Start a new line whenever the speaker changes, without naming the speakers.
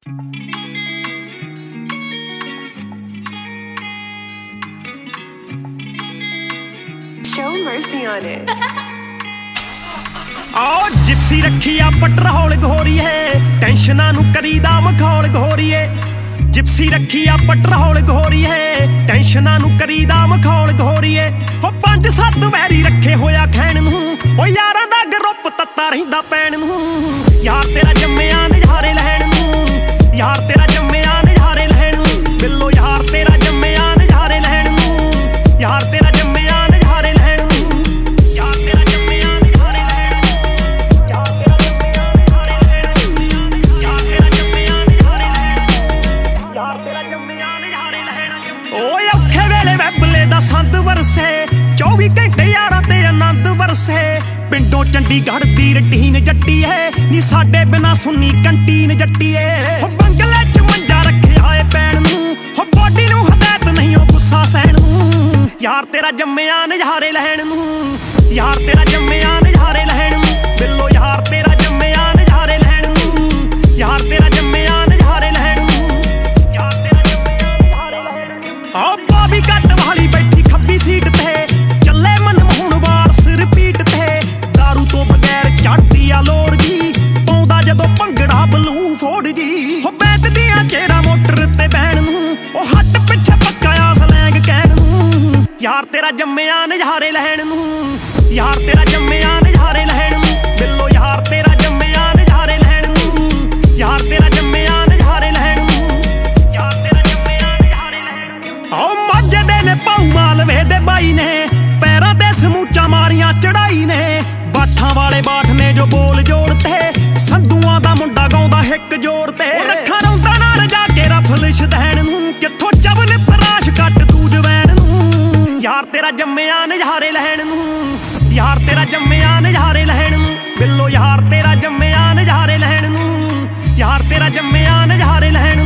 Show mercy on it.
आओ Gypsy रखी आ पटरहोल घोरीए टेंशनां नूं करीदा मखौल घोरीए जिप्सी रखी आ पटरहोल घोरीए टेंशनां नूं करीदा मखौल घोरीए ओ 5-7 वैरी रखे होया खैण नूं ओ यारां दा ग्रुप तत्ता रहिंदा पैण नूं यार तेरा जम्मिया नज़ारे लैण नूं यार तेरा जम्मिया नज़ारे लैण नूं बिल्लो यार तेरा जम्मिया नज़ारे लैण नूं यार तेरा जम्मिया नज़ारे लैण नूं यार तेरा जम्मिया नज़ारे लैण नूं यार तेरा जम्मिया नज़ारे लैण यार तेरा जम्मिया नज़ारे लैण ਓਏ ਔਖੇ ਵੇਲੇ ਵੈਬਲੇ ਦਾ ਸੰਦ ਵਰਸੇ 24 ਘੰਟੇ ਯਾਰਾਂ ਤੇ ਆਨੰਦ ਵਰਸੇ ਪਿੰਡੋਂ ਚੰਡੀਗੜ੍ਹ ਦੀ ਰਟੀਨ ਜੱਟੀ ਐ ਨੀ ਸਾਡੇ ਬਿਨਾ ਸੁੰਨੀ ਕੰਟੀਨ ਜੱਟੀ ਐ ਹੋ ਬੰਗਲੇ ਚ ਮੰਜਾ ਰੱਖਿਆ ਏ ਪੈਣ ਨੂੰ ਹੋ ਬੋਡੀ ਨੂੰ ਹਦਾਇਤ ਨਹੀਂ ਉਹ ਗੁੱਸਾ ਸਹਿਣ ਨੂੰ ਯਾਰ ਤੇਰਾ ਜੰਮਿਆ ਨਜ਼ਾਰੇ ਲੈਣ ਨੂੰ ਯਾਰ ਤੇਰਾ ਜੰਮਿਆ ਨਜ਼ਾਰੇ ਲੈਣ ਨੂੰ ਬਿੱਲੋ ਯਾਰ ਤੇਰਾ ਜੰਮਿਆ ਨਜ਼ਾਰੇ ਲੈਣ ਨੂੰ ਯਾਰ ਤੇਰਾ ਜੰਮਿਆ ਨਜ਼ਾਰੇ ਲੈਣ ਨੂੰ ਯਾਰ ਤੇਰਾ ਜੰਮਿਆ ਨਜ਼ਾਰੇ ਲੈਣ ਨੂੰ ਆ ਬਾਬੀ ਕੱਟ ਵਾਲੀ ਬੈਠੀ ਖੱਬੀ ਸੀਟ ਤੇ ਚੱਲੇ ਮਨਮੋਹਣ ਵਾਰ ਸਿਰ ਪੀਟ ਤੇ ਦਾਰੂ ਤੋਂ ਬਗੈਰ ਚੜਦੀ ਆ ਲੋਰ ਜੀ ਪਾਉਂਦਾ ਜਦੋਂ ਭੰਗੜਾ ਬਲੂ ਫੋੜ ਜੀ ਹੋ ਬੈਠਦੀਆਂ ਚਿਹਰਾ ਮੋਟਰ ਤੇ ਬਹਿਣ ਨੂੰ ਉਹ ਹੱਟ ਪਿੱਛੇ ਪੱਕਾ ਆ ਸਲੈਂਗ ਕਹਿਣ ਨੂੰ ਯਾਰ ਤੇਰਾ ਜੰਮਿਆ ਨਜ਼ਾਰੇ ਲੈਣ ਨੂੰ ਯਾਰ ਤੇਰਾ ਜੰਮਿਆ ਨਜ਼ਾਰੇ ਲੈਣ ਨੂੰ ਬਿੱਲੋ ਯਾਰ ਤੇਰਾ ਜੰਮਿਆ ਨਜ਼ਾਰੇ ਲੈਣ ਨੂੰ ਯਾਰ ਤੇਰਾ ਜੰਮਿਆ ਨਜ਼ਾਰੇ ਲੈਣ ਨੂੰ ਯਾਰ ਤੇਰਾ ਜੰਮਿਆ ਨਜ਼ਾਰੇ ਲੈਣ ਨੂੰ ਆਓ ਮਾਝੇ ਦੇ ਨੇ ਪਾਉ ਮਾਲਵੇ ਦੇ ਬਾਈ ਨੇ ਪੈਰਾਂ ਤੇ ਸਮੂਚਾ ਮਾਰੀਆਂ ਚੜਾਈ ਨੇ ਬਾਠਾਂ ਵਾਲੇ ਬਾਠ ਨੇ ਜੋ ਬੋਲ ਜੋੜ ਤੇ ਸੰਧੂਆਂ ਦਾ ਮੁੰਡਾ ਗਾਉਂਦਾ ਹਿੱਕ ਜੋਰ ਤੇ ਰੱਖਾਂ ਰੌਂਦਾ ਨਾ ਰਜਾ ਕੇ ਰਫਲ ਸ਼ਦੈਣ ਨੂੰ ਕਿੱਥੋਂ ਚਵਲ ਪਰਾਸ਼ ਕੱਟ ਦੂ ਜਵੈਣ ਨੂੰ ਯਾਰ ਤੇਰਾ ਜੰਮਿਆ ਨਜ਼ਾਰੇ ਲੈਣ ਨੂੰ ਯਾਰ ਤੇਰਾ ਜੰਮਿਆ ਨਜ਼ਾਰੇ ਲੈਣ ਨੂੰ ਬਿੱਲੋ ਯਾਰ ਤੇਰਾ ਜੰਮਿਆ ਨਜ਼ਾਰੇ ਲੈਣ ਨੂੰ ਯਾਰ ਤੇਰਾ ਜੰਮਿਆ ਨਜ਼ਾਰੇ ਲੈਣ